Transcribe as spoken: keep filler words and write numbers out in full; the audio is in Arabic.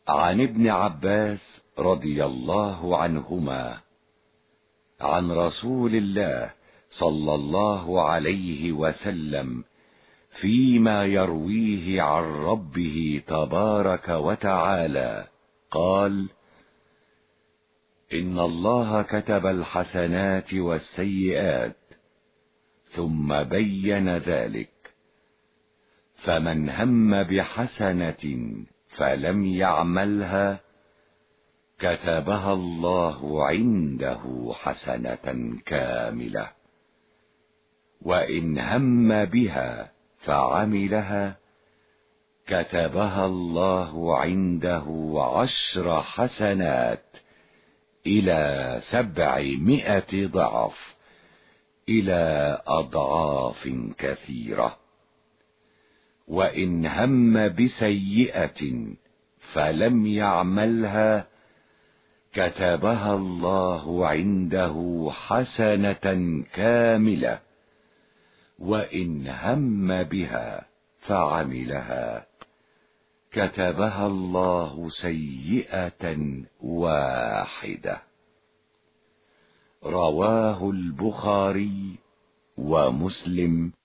عن ابن عباس رضي الله عنهما عن رسول الله صلى الله عليه وسلم فيما يرويه عن ربه تبارك وتعالى قال: إن الله كتب الحسنات والسيئات ثم بين ذلك، فمن هم بحسنة فلم يعملها كتبها الله عنده حسنة كاملة، وإن هم بها فعملها كتبها الله عنده عشر حسنات إلى سبعمائة ضعف، إلى أضعاف كثيرة. وإن هم بسيئة فلم يعملها كتبها الله عنده حسنة كاملة، وإن هم بها فعملها كتبها الله سيئة واحدة. رواه البخاري ومسلم